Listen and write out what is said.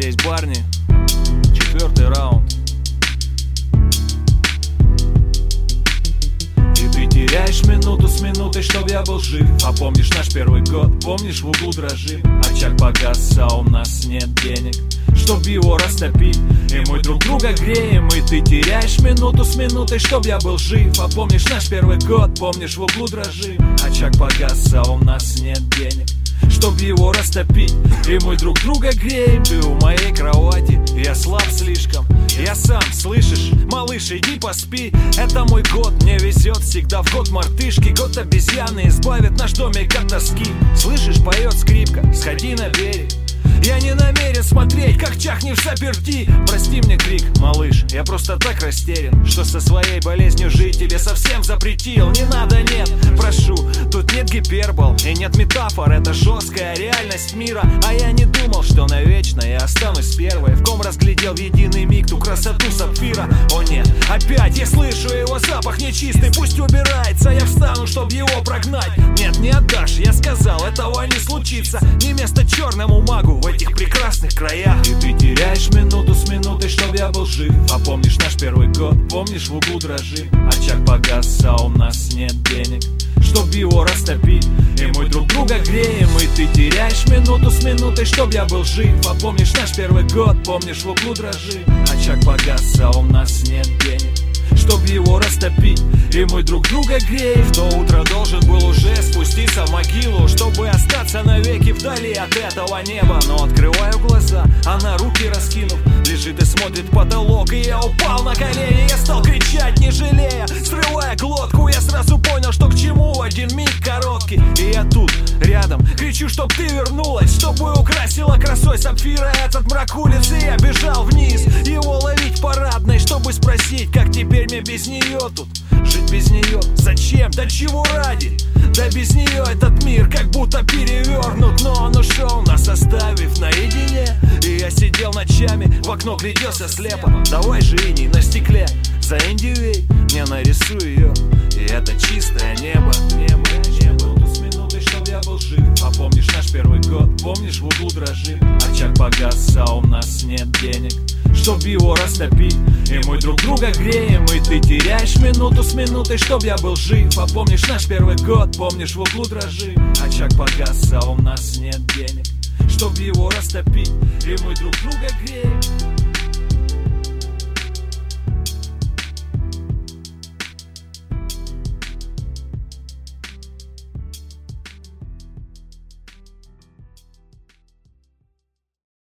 здесь Барни, 4-й раунд. И ты теряешь минуту с минутой, чтоб я был жив. А помнишь наш первый год, помнишь, в углу дрожим. Очаг погас, а у нас нет денег, чтоб его растопить. И мы друг друга греем. И ты теряешь минуту с минутой, чтоб я был жив. А помнишь наш первый год, помнишь, в углу дрожим. Очаг погас, а у нас нет денег, чтоб его растопить. И мы друг друга греем. Ты у моей кровати, я слаб слишком. Я сам, слышишь, малыш, иди поспи. Это мой год, мне везет всегда в год мартышки. Год обезьяны избавит наш домик от тоски. Слышишь, поет скрипка, сходи на берег. Я не намерен смотреть, как чахнешь заперти. Прости мне крик, малыш, я просто так растерян, что со своей болезнью жить тебе совсем запретил. Не надо, нет, прошу, тут нет гипербол и нет метафор. Это жесткая реальность мира. А я не думал, что навечно я останусь первой, в ком разглядел в единый миг ту красоту сапфира. О нет, опять я слышу его запах нечистый. Пусть убирается, я встану, чтоб его прогнать. Нет, не отдашь, я сказал, этого не случится. Не место черному магу в этих прекрасных краях. И ты теряешь минуту с минутой, чтоб я был жив. А помнишь наш первый год, помнишь, в углу дрожим. Очаг погас, а у нас нет денег, чтоб его растопить. И мы друг друга греем. И ты теряешь минуту с минутой, чтоб я был жив. А помнишь наш первый год, помнишь, в углу дрожим. Очаг погас, а у нас нет денег, чтоб его растопить. И мы друг друга греем. В то утро должен был уже спуститься в могилу, чтобы остаться навеки вдали от этого неба. Но открываю глаза, она руки раскинув лежит и смотрит в потолок. И я упал на колени, я стал кричать, не жалея, срывая глотку. Я сразу понял, что к чему один миг короткий. И я тут, рядом, кричу, чтоб ты вернулась, чтобы украсила красой сапфира этот мрак улицы. Я бежал вниз, его ловить парадной, чтобы спросить, как теперь мне без нее тут жить, без нее зачем, да чего ради. Да без нее этот мир как будто перевернут. Но он ушел, нас оставив наедине. И я сидел ночами, в окно гляделся слепо. Давай же иней на стекле за индивей мне нарисуй ее. И это чистое небо, небо, небо. С минутой, чтоб я был жив. А помнишь наш первый год, помнишь, в углу дрожим. Очаг погас, а у нас нет денег, чтоб его растопить. И мы друг друга греем. И ты теряешь минуту с минутой, чтоб я был жив. А помнишь наш первый год, помнишь, в углу дрожим. Очаг погас, а у нас нет денег, чтоб его растопить. И мы друг друга греем.